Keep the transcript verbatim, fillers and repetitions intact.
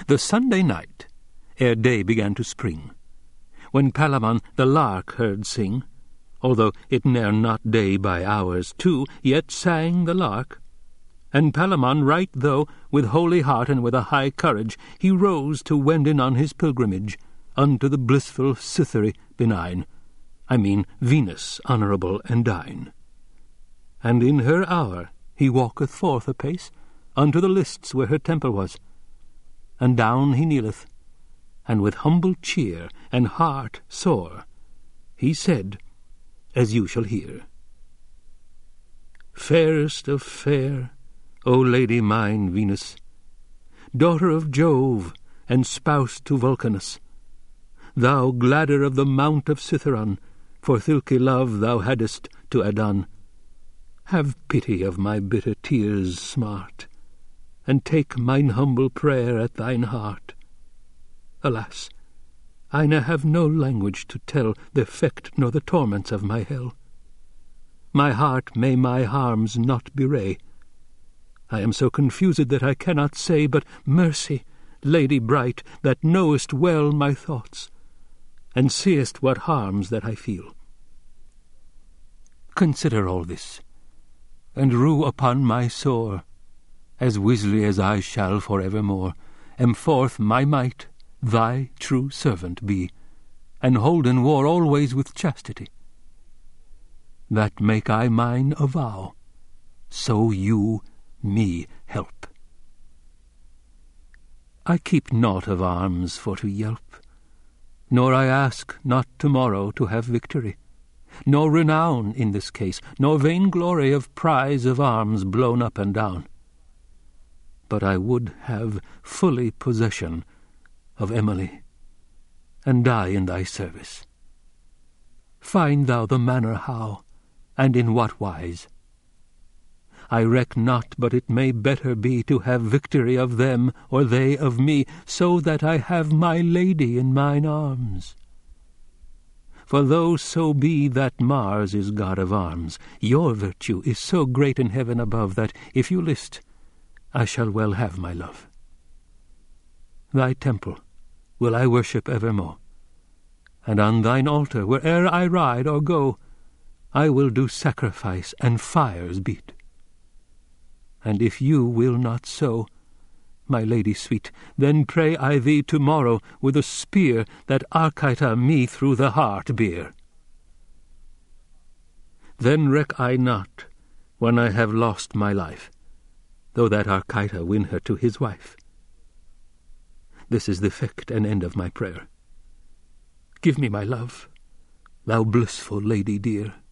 The Sunday night, ere day began to spring, when Palamon the lark heard sing, although it ne'er not day by hours too, yet sang the lark. And Palamon, right though, with holy heart and with a high courage, he rose to wend in on his pilgrimage unto the blissful Cytherea benign, I mean Venus honourable and dine. And in her hour he walketh forth apace unto the lists where her temple was, and down he kneeleth, and with humble cheer and heart sore he said, as you shall hear. Fairest of fair, O lady mine Venus, daughter of Jove and spouse to Vulcanus, thou gladder of the mount of Cithaeron, for thilke love thou haddest to Adon, have pity of my bitter tears smart, and take mine humble prayer at thine heart. Alas, I ne have no language to tell the effect nor the torments of my hell. My heart may my harms not bewray. I am so confused that I cannot say, but mercy, lady bright, that knowest well my thoughts, and seest what harms that I feel. Consider all this, and rue upon my sore, as wisely as I shall for evermore, am forth my might, thy true servant be, and hold in war always with chastity. That make I mine a vow, so you me help. I keep naught of arms for to yelp, nor I ask not tomorrow to have victory, nor renown in this case, nor vain glory of prize of arms blown up and down. But I would have fully possession of Emily, and die in thy service. Find thou the manner how, and in what wise. I reck not but it may better be to have victory of them, or they of me, so that I have my lady in mine arms. For though so be that Mars is god of arms, your virtue is so great in heaven above that, if you list, I shall well have my love. Thy temple will I worship evermore, and on thine altar, where'er I ride or go, I will do sacrifice and fires beat. And if you will not so, my lady sweet, then pray I thee tomorrow with a spear that Arcita me through the heart bear. Then reck I not when I have lost my life, though that Arcita win her to his wife. This is the effect and end of my prayer. Give me my love, thou blissful lady dear.